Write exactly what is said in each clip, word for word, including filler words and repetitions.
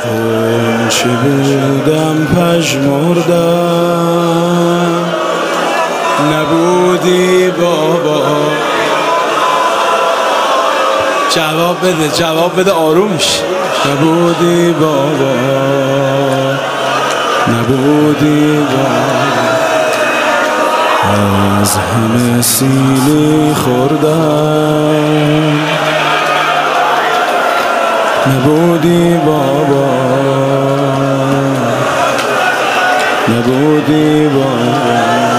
چی بودم پژمردم نبودی بابا. جواب بده جواب بده آروم شی. نبودی بابا نبودی بابا. از همه سیلی خوردم نبودی بابا نبودی بابا.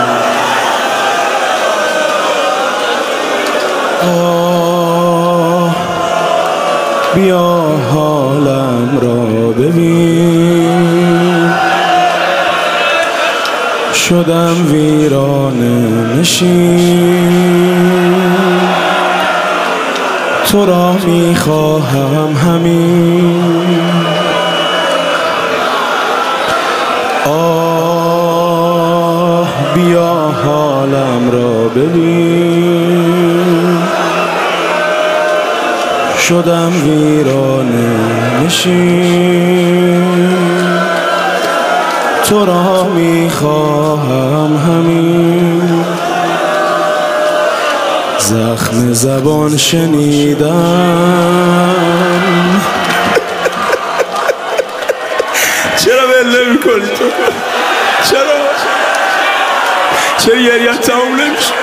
آه بیا حالم را ببین شدم ویرانه نشین تو را میخواهم همین. آه بیا حالم را ببین شدم ویرانه نشین تو را میخواهم همین. زخم زبان شنیدم. چرا بله میکنی تو؟ چرا؟ چرا گریت تموم نمیشه؟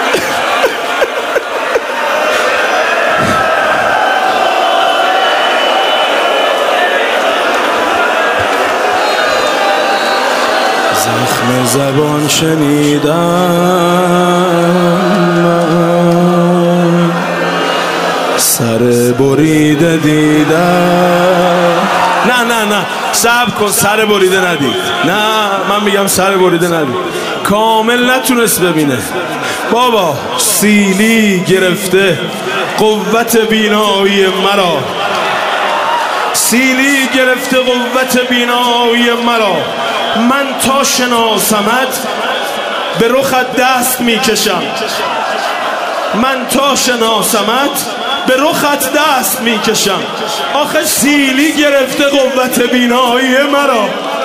زخم زبان شنیدم سر بریده دیدم. نه نه نه صبر کن سر بریده ندید. نه من میگم سر بریده ندید. کامل نتونست ببینه بابا. سیلی گرفته قوت بینایی مرا. سیلی گرفته قوت بینایی مرا. من تا شناسمت به رخت دست میکشم. من تا شناسمت به رخت دست میکشم. آخه سیلی گرفته قوت بینایی مرا.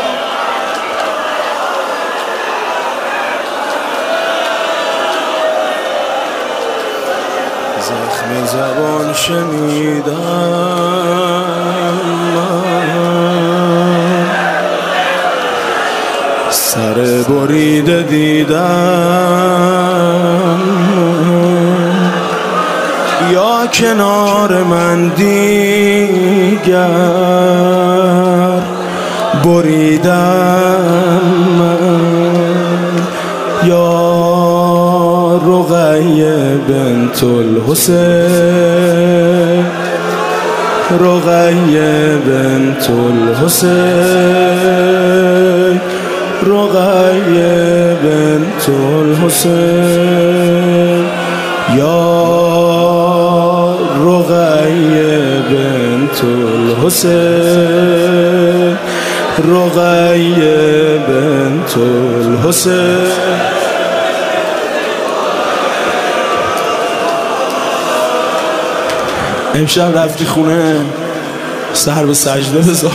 زخم زبان شنیدم سر بریده دیدم. یا کنار من دیگر بریدم من. یا رقیه بنت الحسین رقیه بنت الحسین رقیه بنت الحسین. یا رقیه بنت الحسین رقیه بنت الحسین. امشب رفتی خونه سر به سجده بذار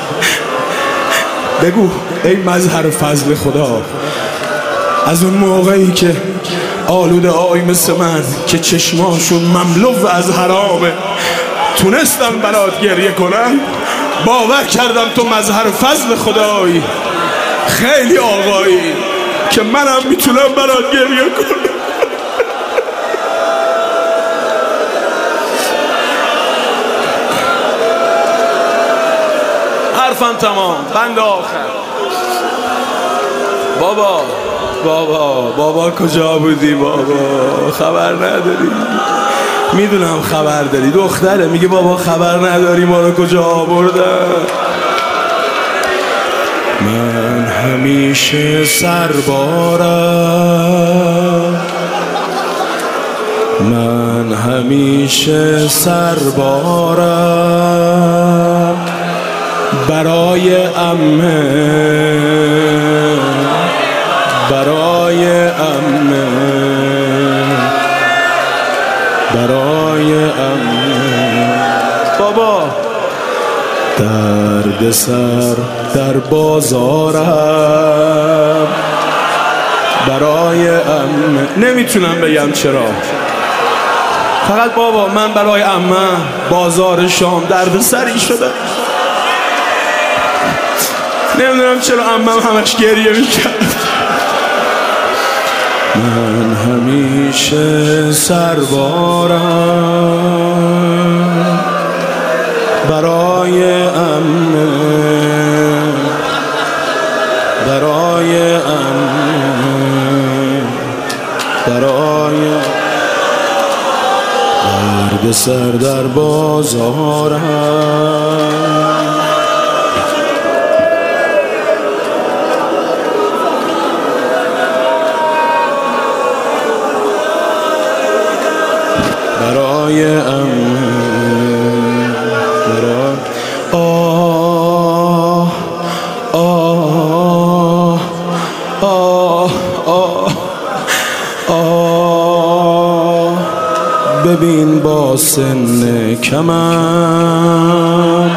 بگو ای مظهر فضل خدا. از اون موقعی که آلوده آی مثل من که چشماشون مملو از حرامه تونستم برات گریه کنم. باور کردم تو مظهر فضل خدایی خیلی آقایی که منم میتونم برات گریه کنم. حرفم تمام. بند آخر. بابا بابا بابا کجا بودی بابا؟ خبر نداری؟ میدونم خبر داری. دختره میگه بابا خبر نداری ما رو کجا بردن. من همیشه سربارم من همیشه سربارم برای عمه برای عمه برای عمه. بابا در درد سر در بازارم برای عمه. نمیتونم بگم چرا، فقط بابا من برای عمه بازار شام درد سری شده. نمیدونم چرا عمم همش گریه میکرد. من همیشه سربارم برای عمه، برای عمه، برای درد سر در بازارم. برای عمه، برای آه آه آه آه آه ببین با سن کمم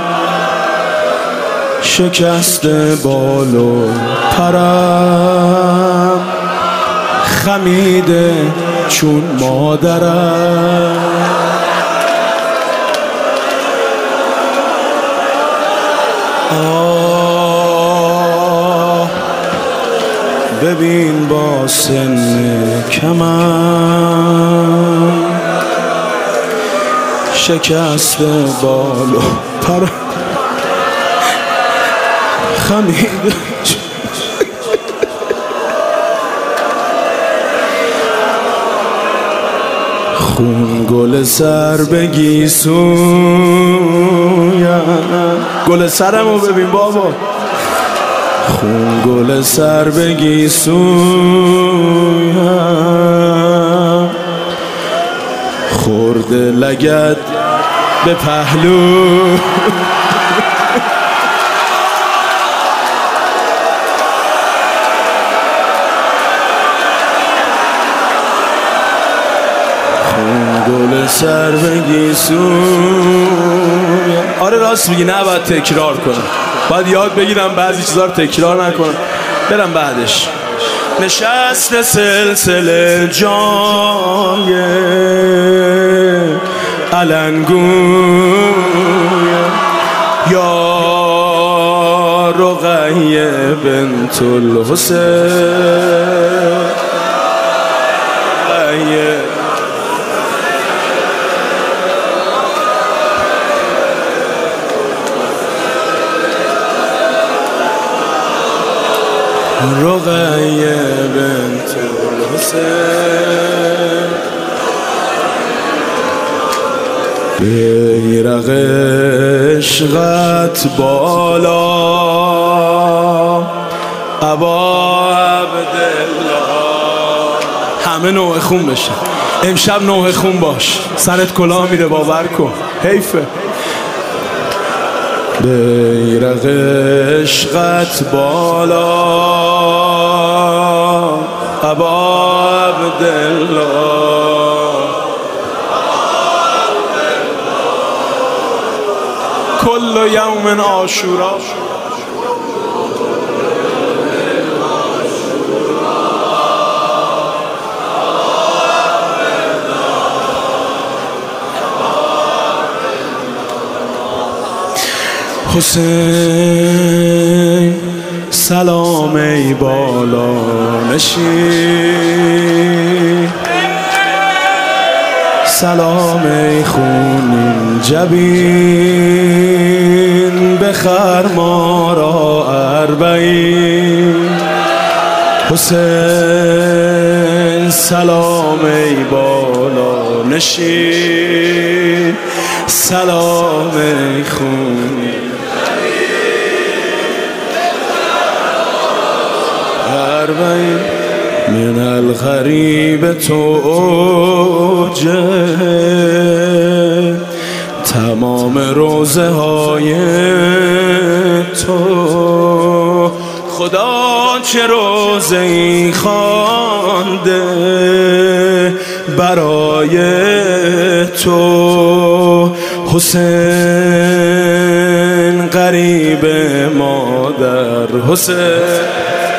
شکست بال و پرم خمیده چون مادرم. آه ببین با سن کمم شکست بال و پر خمیده. خون گل سر بگی سویم، گل سرمو ببین بابا، خون گل سر بگی سویم خورده لگد به پهلو. گل سر بگی سویم. آره راست میگی، نباید تکرار کنم، باید یاد بگیرم بعضی چیزا رو تکرار نکنم، برم بعدش. نشست سلسله جای علنگوی یا رقیه بنت الحسین رقیه بنت الحسین. بیرق عشقت بالا ابا عبدالله. همه نوع خون بشن امشب، نوع خون باش، سرت کلاه میره باور کن، حیفه. بیرق عشقت بالا ابا عبدالله، کل یوم عاشورا. حسین سلام ای بالا نشین، سلام ای خونین جبین، بخر ما را اربعین. حسین سلام ای بالا نشین، سلام ای خونین من الغریب توجه تمام روزه های تو. خدا چه روزه ای خوانده برای تو. حسین غریب مادر حسین.